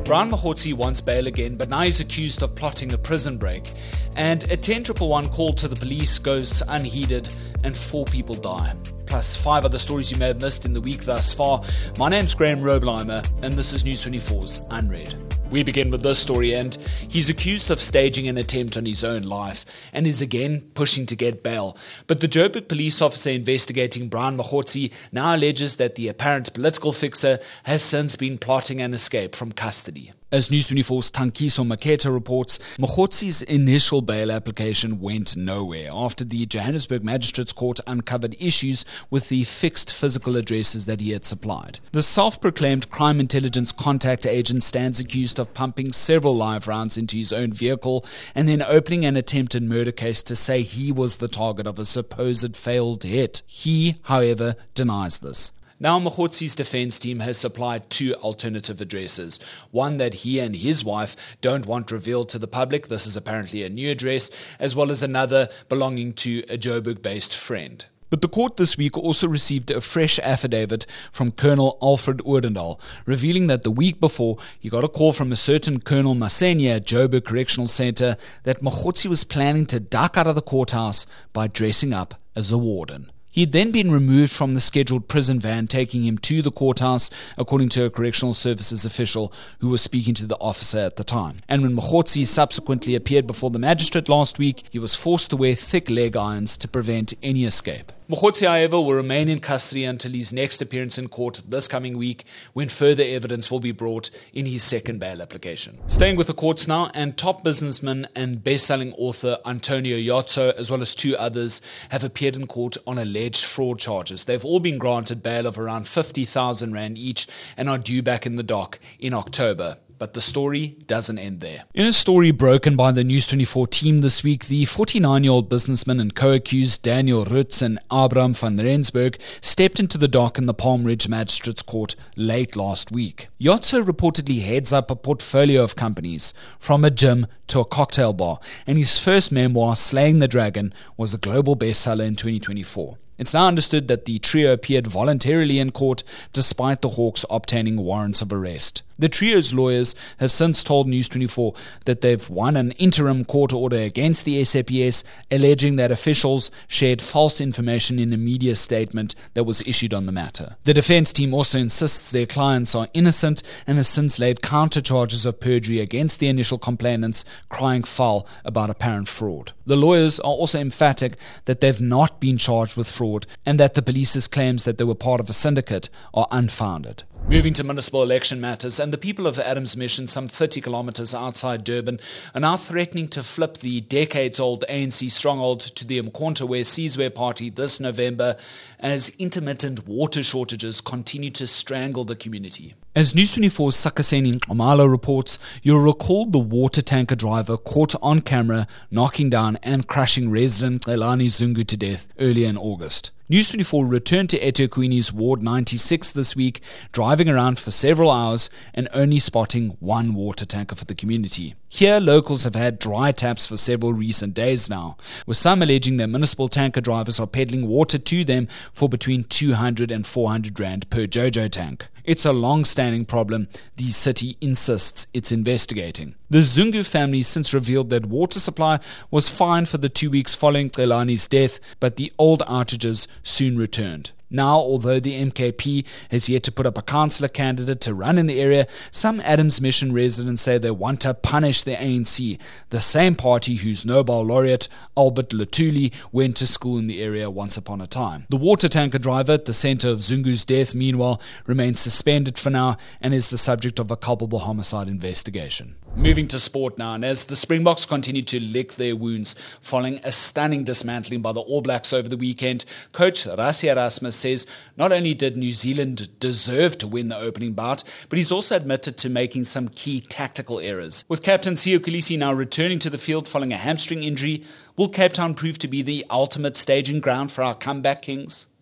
Brian Mokhotsi wants bail again, but now he's accused of plotting a prison break. And a 10-111 call to the police goes unheeded and 4 people die. Plus 5 other stories you may have missed in the week thus far. My name's Graham Robleimer, and this is News 24's Unread. We begin with this story, and he's accused of staging an attempt on his own life and is again pushing to get bail. But the Joburg police officer investigating Brian Mokhotsi now alleges that the apparent political fixer has since been plotting an escape from custody. As News 24's Tankiso Maketa reports, Mokhotsi's initial bail application went nowhere after the Johannesburg Magistrates Court uncovered issues with the fixed physical addresses that he had supplied. The self-proclaimed crime intelligence contact agent stands accused of pumping several live rounds into his own vehicle and then opening an attempted murder case to say he was the target of a supposed failed hit. He, however, denies this. Now, Mokhotsi's defense team has supplied 2 alternative addresses. One that he and his wife don't want revealed to the public. This is apparently a new address, as well as another belonging to a Joburg-based friend. But the court this week also received a fresh affidavit from Colonel Alfred Oordendaal, revealing that the week before he got a call from a certain Colonel Masenya at Joburg Correctional Centre that Mokhotsi was planning to duck out of the courthouse by dressing up as a warden. He had then been removed from the scheduled prison van taking him to the courthouse, according to a correctional services official who was speaking to the officer at the time. And when Mokhotsi subsequently appeared before the magistrate last week, he was forced to wear thick leg irons to prevent any escape. Mokhotsi, however, will remain in custody until his next appearance in court this coming week, when further evidence will be brought in his second bail application. Staying with the courts now, and top businessman and best-selling author Antonio Yotso, as well as 2 others, have appeared in court on alleged fraud charges. They've all been granted bail of around 50,000 rand each and are due back in the dock in October. But the story doesn't end there. In a story broken by the News 24 team this week, the 49-year-old businessman and co-accused Daniel Rutz and Abraham van Rensburg stepped into the dock in the Palm Ridge Magistrates Court late last week. Yotso reportedly heads up a portfolio of companies, from a gym to a cocktail bar, and his first memoir, Slaying the Dragon, was a global bestseller in 2024. It's now understood that the trio appeared voluntarily in court despite the Hawks obtaining warrants of arrest. The trio's lawyers have since told News 24 that they've won an interim court order against the SAPS, alleging that officials shared false information in a media statement that was issued on the matter. The defense team also insists their clients are innocent and has since laid counter charges of perjury against the initial complainants, crying foul about apparent fraud. The lawyers are also emphatic that they've not been charged with fraud and that the police's claims that they were part of a syndicate are unfounded. Moving to municipal election matters, and the people of Adams Mission, some 30 kilometers outside Durban, are now threatening to flip the decades-old ANC stronghold to the Umkhonto we Sizwe party this November as intermittent water shortages continue to strangle the community. As News 24's Sakaseni Omalo reports, you'll recall the water tanker driver caught on camera knocking down and crushing resident Xelani Zungu to death earlier in August. News 24 returned to eThekwini's Ward 96 this week, driving around for several hours and only spotting one water tanker for the community. Here, locals have had dry taps for several recent days now, with some alleging that municipal tanker drivers are peddling water to them for between 200 and 400 rand per JoJo tank. It's a long-standing problem the city insists it's investigating. The Zungu family since revealed that water supply was fine for the 2 weeks following Xelani's death, but the old outages soon returned. Now, although the MKP has yet to put up a councillor candidate to run in the area, some Adams Mission residents say they want to punish the ANC, the same party whose Nobel laureate, Albert Luthuli, went to school in the area once upon a time. The water tanker driver at the centre of Zungu's death, meanwhile, remains suspended for now and is the subject of a culpable homicide investigation. Moving to sport now, and as the Springboks continue to lick their wounds following a stunning dismantling by the All Blacks over the weekend, coach Rassie Erasmus says not only did New Zealand deserve to win the opening bout, but he's also admitted to making some key tactical errors. With captain Siya Kolisi now returning to the field following a hamstring injury, will Cape Town prove to be the ultimate staging ground for our comeback kings?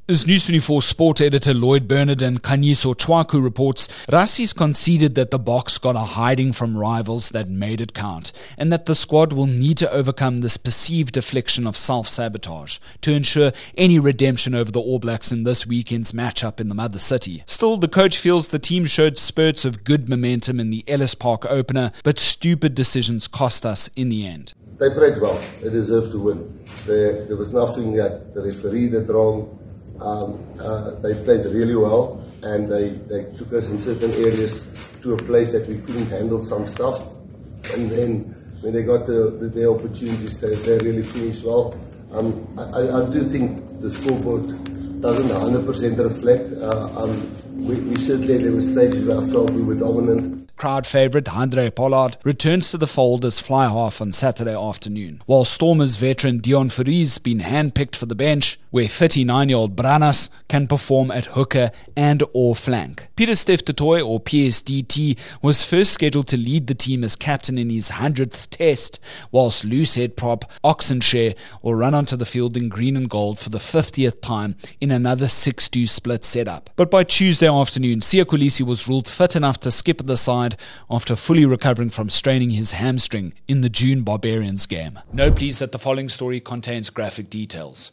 As News 24 sport editor Lloyd Bernard and Kanyiso Chwaku reports, Rassi's conceded that the Boks got a hiding from rivals that made it count, and that the squad will need to overcome this perceived affliction of self-sabotage to ensure any redemption over the All Blacks in this weekend's matchup in the mother city. Still, the coach feels the team showed spurts of good momentum in the Ellis Park opener, but stupid decisions cost us in the end. They played well. They deserved to win. There was nothing that the referee did wrong. They played really well, and they took us in certain areas to a place that we couldn't handle some stuff. And then when they got the opportunities, they really finished well. I do think the scoreboard doesn't 100% reflect. We certainly, there were stages where I felt we were dominant. Crowd favourite Handré Pollard returns to the fold as fly half on Saturday afternoon, while Stormers veteran Dion Fourie been handpicked for the bench, where 39-year-old Branas can perform at hooker and or flank. Pieter-Steph du Toit, or PSDT, was first scheduled to lead the team as captain in his 100th test, whilst loosehead prop Oxenshare will run onto the field in green and gold for the 50th time in another 6-2 split setup. But by Tuesday afternoon, Siya Kolisi was ruled fit enough to skip the side after fully recovering from straining his hamstring in the June Barbarians game. Note please that the following story contains graphic details.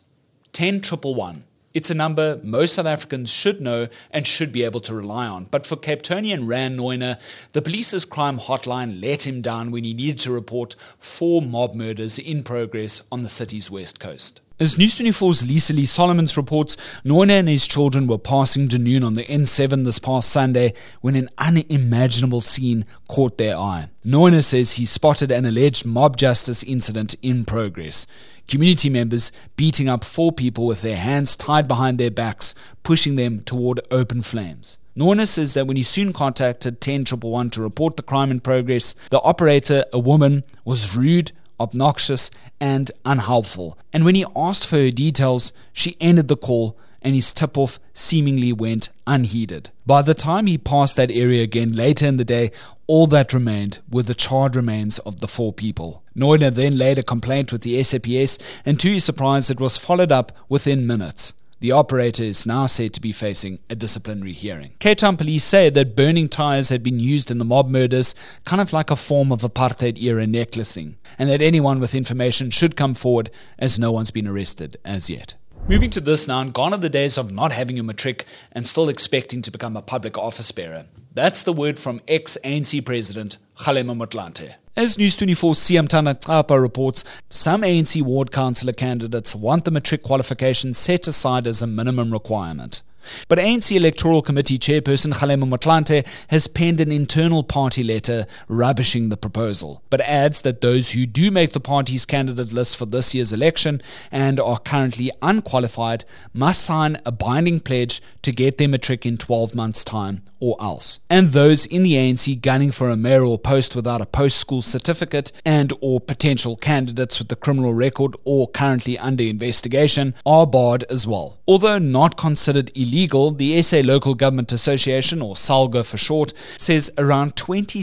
10,111. It's a number most South Africans should know and should be able to rely on. But for Cape Townian Rand Neuner, the police's crime hotline let him down when he needed to report 4 mob murders in progress on the city's west coast. As News 24's Lisa Lee Solomons reports, Neuner and his children were passing Dunoon on the N7 this past Sunday when an unimaginable scene caught their eye. Neuner says he spotted an alleged mob justice incident in progress. Community members beating up 4 people with their hands tied behind their backs, pushing them toward open flames. Neuner says that when he soon contacted 10,111 to report the crime in progress, the operator, a woman, was rude, obnoxious and unhelpful. And when he asked for her details, she ended the call and his tip-off seemingly went unheeded. By the time he passed that area again later in the day, all that remained were the charred remains of the 4 people. Neuner then laid a complaint with the SAPS, and to his surprise it was followed up within minutes. The operator is now said to be facing a disciplinary hearing. Cape Town police say that burning tyres had been used in the mob murders, kind of like a form of apartheid-era necklacing, and that anyone with information should come forward, as no one's been arrested as yet. Moving to this now, and gone are the days of not having a matric and still expecting to become a public office bearer. That's the word from ex-ANC President Kgalema Motlanthe. As News 24's Siyamthanda Xapa reports, some ANC ward councillor candidates want the matric qualification set aside as a minimum requirement. But ANC Electoral Committee Chairperson Kgalema Motlanthe has penned an internal party letter rubbishing the proposal, but adds that those who do make the party's candidate list for this year's election and are currently unqualified must sign a binding pledge to get their matric in 12 months' time or else. And those in the ANC gunning for a mayoral post without a post-school certificate and or potential candidates with a criminal record or currently under investigation are barred as well. Although not considered illegal, the SA Local Government Association, or SALGA for short, says around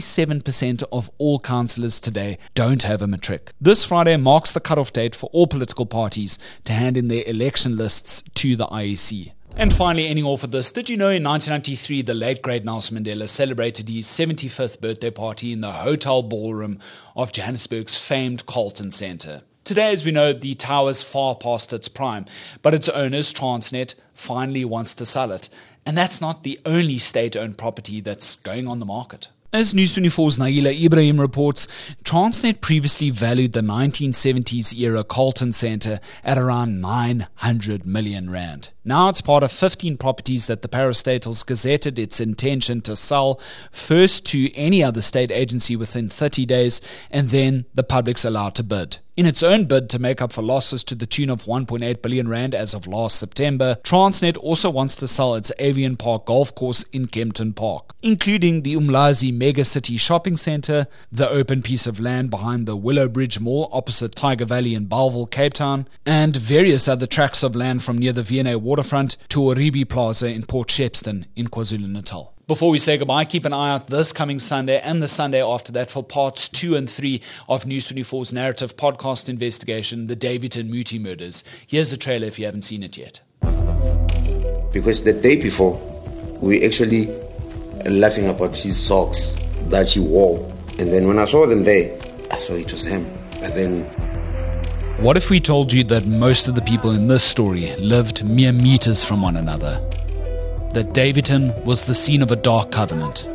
27% of all councillors today don't have a matric. This Friday marks the cutoff date for all political parties to hand in their election lists to the IEC. And finally, ending off with this, did you know in 1993 the late great Nelson Mandela celebrated his 75th birthday party in the hotel ballroom of Johannesburg's famed Carlton Centre? Today, as we know, the tower's far past its prime, but its owners, Transnet, finally wants to sell it. And that's not the only state-owned property that's going on the market. As News 24's Naila Ibrahim reports, Transnet previously valued the 1970s-era Carlton Centre at around 900 million rand. Now it's part of 15 properties that the Parastatals gazetted its intention to sell, first to any other state agency within 30 days, and then the public's allowed to bid. In its own bid to make up for losses to the tune of 1.8 billion rand as of last September, Transnet also wants to sell its Avian Park golf course in Kempton Park, including the Umlazi Mega City Shopping Centre, the open piece of land behind the Willow Bridge Mall opposite Tiger Valley in Bellville, Cape Town, and various other tracts of land from near the V&A waterfront to Oribi Plaza in Port Shepstone in KwaZulu-Natal. Before we say goodbye, keep an eye out this coming Sunday and the Sunday after that for parts 2 and 3 of News 24's narrative podcast investigation, The David and Muti Murders. Here's the trailer if you haven't seen it yet. because the day before, we actually laughing about his socks that he wore. And then when I saw them there, I saw it was him. But then... What if we told you that most of the people in this story lived mere meters from one another? That Davidton was the scene of a dark covenant.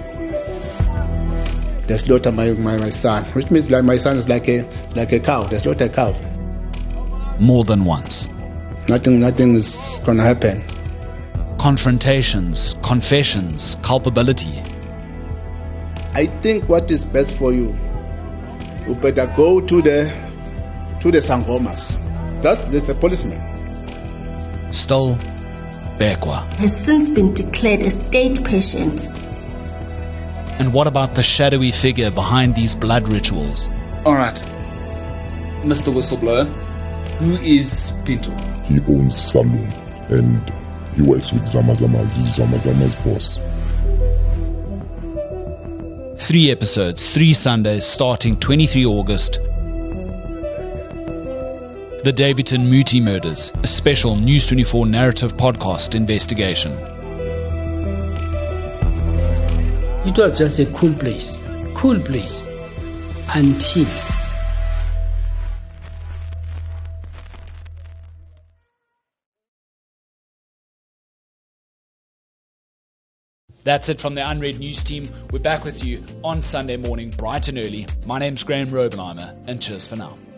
They slaughter my son, which means like my son is like a cow. They slaughter a cow. More than once. Nothing is gonna happen. Confrontations, confessions, culpability. I think what is best for you, you better go to the Sangomas. That's a policeman. Still, Bekwa has since been declared a state patient. And what about the shadowy figure behind these blood rituals? Alright, Mr. Whistleblower, who is Pinto? He owns Salon and he works with Zamazama's boss. 3 episodes, 3 Sundays, starting 23 August. The Davidton Muti Murders, a special News 24 narrative podcast investigation. It was just a cool place, until... That's it from the Unread News team. We're back with you on Sunday morning, bright and early. My name's Graham Robenheimer, and cheers for now.